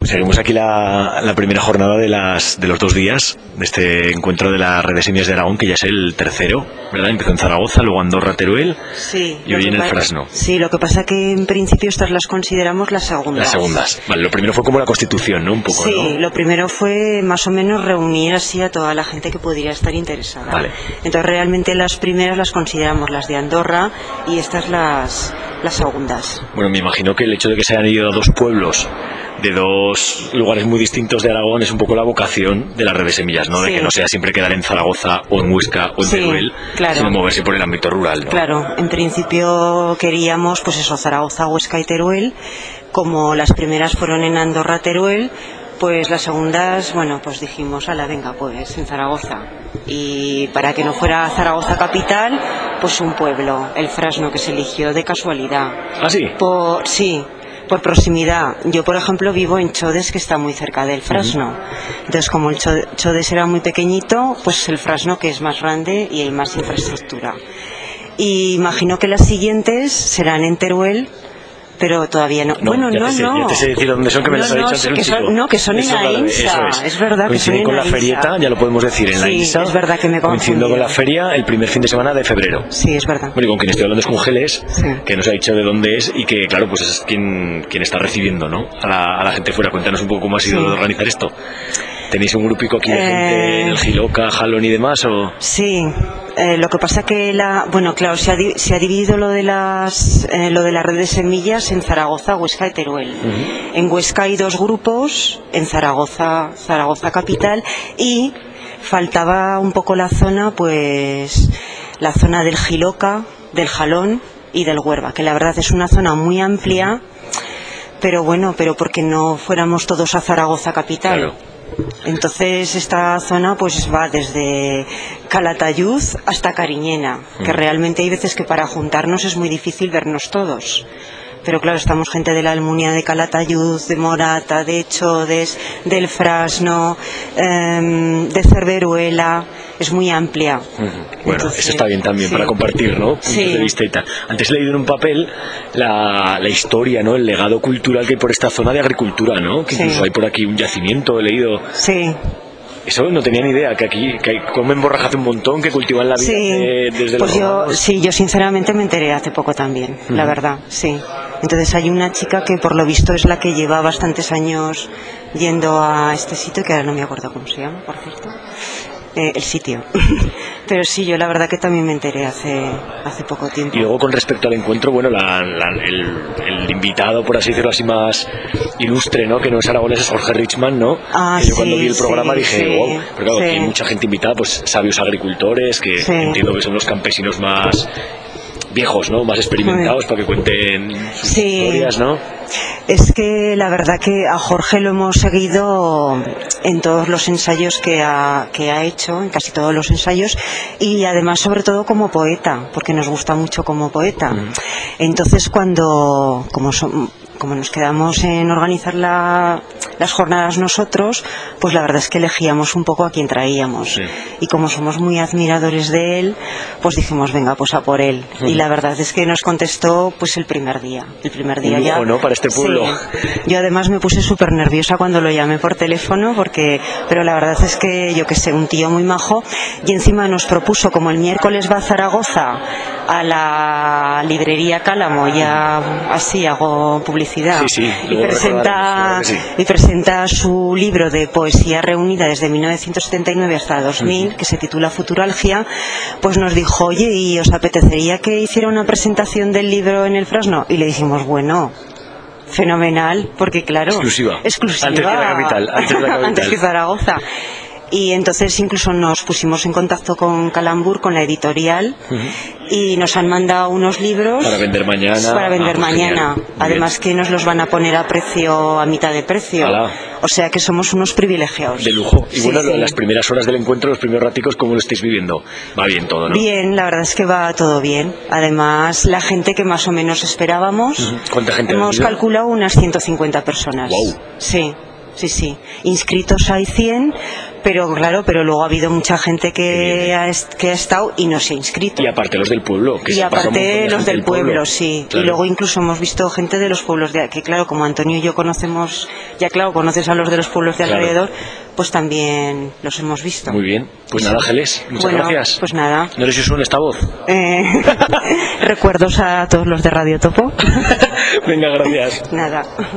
Seguimos aquí la primera jornada de los 2 días de este encuentro de la Red de Semillas de Aragón, que ya es el tercero, ¿verdad? Empezó en Zaragoza, luego Andorra, Teruel, sí, y hoy en el Frasno. Sí, lo que pasa que en principio estas las consideramos las segundas. Las segundas. Vale, lo primero fue como la Constitución, ¿no? Un poco, sí, ¿no? Lo primero fue más o menos reunir así a toda la gente que podría estar interesada. Vale. Entonces realmente las primeras las consideramos las de Andorra y estas las segundas. Bueno, me imagino que el hecho de que se hayan ido a 2 pueblos de 2 lugares muy distintos de Aragón es un poco la vocación de la Red de Semillas, ¿no? Sí. De que no sea siempre quedar en Zaragoza o en Huesca o en Teruel, claro, sino moverse por el ámbito rural, ¿no? Claro, en principio queríamos, pues eso, Zaragoza, Huesca y Teruel. Como las primeras fueron en Andorra, Teruel, pues las segundas, bueno, pues dijimos, ala, venga, pues en Zaragoza. Y para que no fuera Zaragoza capital, pues un pueblo, el Frasno, que se eligió de casualidad. ¿Ah, sí? Sí, por proximidad. Yo, por ejemplo, vivo en Chodes, que está muy cerca del Frasno. Entonces, como el Chodes era muy pequeñito, pues el Frasno, que es más grande y hay más infraestructura. Y imagino que las siguientes serán en Teruel, pero todavía no. Bueno, ya te sé decir dónde son, que me las ha dicho antes un chico. Que son en la INSA. Es verdad que son en la INSA. Coinciden con la ferieta, ya lo podemos decir, en la INSA. Es verdad que me coincidiendo con la feria el primer fin de semana de febrero. Sí, es verdad. Bueno, y con quien estoy hablando es con Geles, que nos ha dicho de dónde es y que, claro, pues es quien está recibiendo, ¿no? A la gente fuera. Cuéntanos un poco cómo ha sido organizar esto. ¿Tenéis un grupico aquí de gente en el Giloca, Jalón y demás? ¿O? Sí, lo que pasa que bueno, claro, se ha dividido lo de la Red de Semillas en Zaragoza, Huesca y Teruel. En Huesca hay 2 grupos, en Zaragoza capital, y faltaba un poco la zona, pues la zona del Giloca, del Jalón y del Huerva, que la verdad es una zona muy amplia, pero bueno, porque no fuéramos todos a Zaragoza capital. Claro. Entonces esta zona pues va desde Calatayud hasta Cariñena, que realmente hay veces que para juntarnos es muy difícil vernos todos. Pero claro, estamos gente de la Almunia, de Calatayud, de Morata, de Chodes, del Frasno, de Cerveruela. Es muy amplia. Bueno, entonces, eso está bien también para compartir, ¿no? Puntos de vista y tal. Antes he leído en un papel la historia, ¿no? El legado cultural que hay por esta zona de agricultura, ¿no? Que incluso hay por aquí un yacimiento, he leído. Sí. Eso no tenía ni idea, que aquí comen borraja hace un montón, que cultivan la vida desde pues los romanos. yo sinceramente me enteré hace poco también, la verdad, sí. Entonces hay una chica que por lo visto es la que lleva bastantes años yendo a este sitio, que ahora no me acuerdo cómo se llama, por cierto. El sitio. Pero sí, yo la verdad que también me enteré hace poco tiempo. Y luego con respecto al encuentro, bueno, el invitado, por así decirlo así, más ilustre, ¿no? Que no es aragonés, es Jorge Richman, ¿no? Que yo cuando vi el programa dije, wow, pero claro, aquí hay mucha gente invitada, pues sabios agricultores, que entiendo que son los campesinos más viejos, ¿no? Más experimentados, para que cuenten sus historias, ¿no? Es que la verdad que a Jorge lo hemos seguido en todos los ensayos que ha hecho, en casi todos los ensayos, y además sobre todo como poeta, porque nos gusta mucho como poeta. Entonces como nos quedamos en organizar las jornadas nosotros, pues la verdad es que elegíamos un poco a quien traíamos. Y como somos muy admiradores de él, pues dijimos, venga, pues a por él. Y la verdad es que nos contestó pues el primer día ya. ¿No? Para este pueblo. Yo además me puse súper nerviosa cuando lo llamé por teléfono, pero la verdad es que, yo que sé, un tío muy majo, y encima nos propuso, como el miércoles va a Zaragoza, a la librería Cálamo, ya así hago publicidad, y presenta su libro de poesía reunida desde 1979 hasta 2000, que se titula Futuralgia. Pues nos dijo, oye, ¿y os apetecería que hiciera una presentación del libro en el Frasno? Y le dijimos, bueno, fenomenal, porque claro, exclusiva. Antes que la capital. Antes que Zaragoza. Y entonces incluso nos pusimos en contacto con Calambur, con la editorial, y nos han mandado unos libros para vender mañana. Además que nos los van a poner a mitad de precio. O sea que somos unos privilegiados. De lujo. Y las primeras horas del encuentro, los primeros raticos, ¿cómo lo estáis viviendo? Va bien todo, ¿no? Bien, la verdad es que va todo bien. Además, la gente que más o menos esperábamos. ¿Cuánta gente hemos calculado unas 150 personas. Wow. Sí. sí. Inscritos hay 100, pero claro, pero luego ha habido mucha gente que ha estado y no se ha inscrito. Y aparte los del pueblo. Y aparte los del pueblo, sí. Claro. Y luego incluso hemos visto gente de los pueblos de aquí, claro, como Antonio y yo conocemos, ya claro, conoces a los de los pueblos de alrededor, pues también los hemos visto. Muy bien. Pues nada, Ángeles, muchas gracias. Pues nada. No sé si suena esta voz. Recuerdos a todos los de Radio Topo. Venga, gracias. Nada.